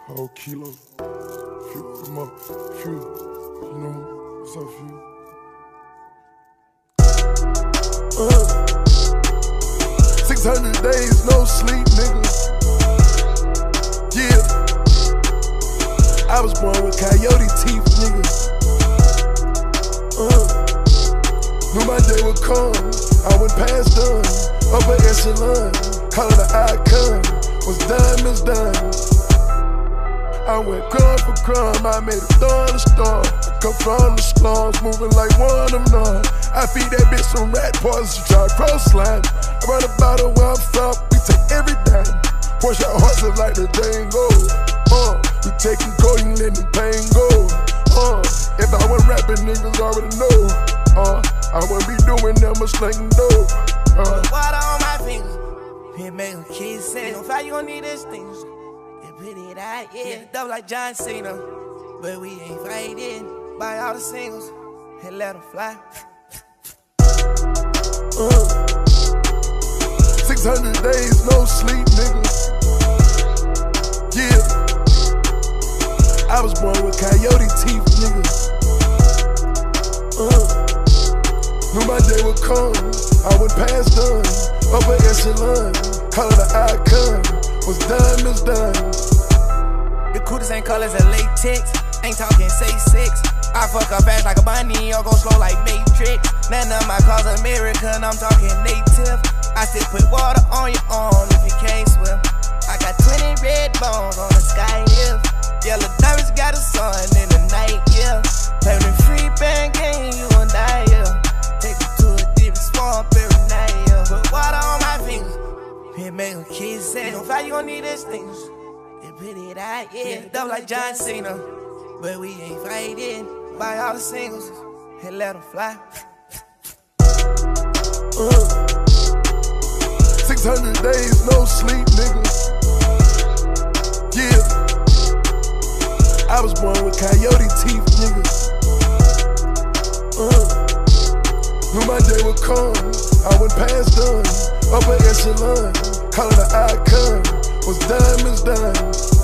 Whole kilo, few them up, few, you know, what's up, few? 600 days, no sleep, nigga. Yeah, I was born with coyote teeth, nigga. Knew my day would come, I went past done, upper echelon, call it an icon, was diamonds done. I went crumb for crumb, I made a ton of star. Come from the slums, moving like one of them. I feed that bitch some rat poison, she try to cross line. I run about her where I'm from, we take everything. Push our horses like the Django. We taking gold, you letting pain go. If I was rapping, niggas already know. I wouldn't be doing them a slinging dough. Water on my fingers, it make them kiss it. Don't fight, you gon' need this thing. Put it out, yeah, double like John Cena. But we ain't fighting. Buy all the singles and let them fly. 600 days, no sleep, nigga. Yeah, I was born with coyote teeth, nigga. Knew my day would come, I went past done, upper echelon, call it an icon, was diamonds done. The coolest ain't colors and latex, ain't talking say 6. I fuck up fast like a bunny or go slow like Matrix. None of my cars American, I'm talking native. I still put water on your arm if you can't swim. I got 20 red bones on the sky, yeah. Yellow diamonds got a sun in the night, yeah. Play with free band game, you gon' die, yeah. Take you to a different swamp every night, yeah. Put water on my fingers, it make them kiss it. Don't fight, you gon' need this thing. Put it out, yeah, double like John Cena. But we ain't fighting. Buy all the singles and let them fly. 600 days, no sleep, nigga. Yeah, I was born with coyote teeth, nigga. Knew my day would come, I went past done, upper echelon, call it an icon, was diamonds done.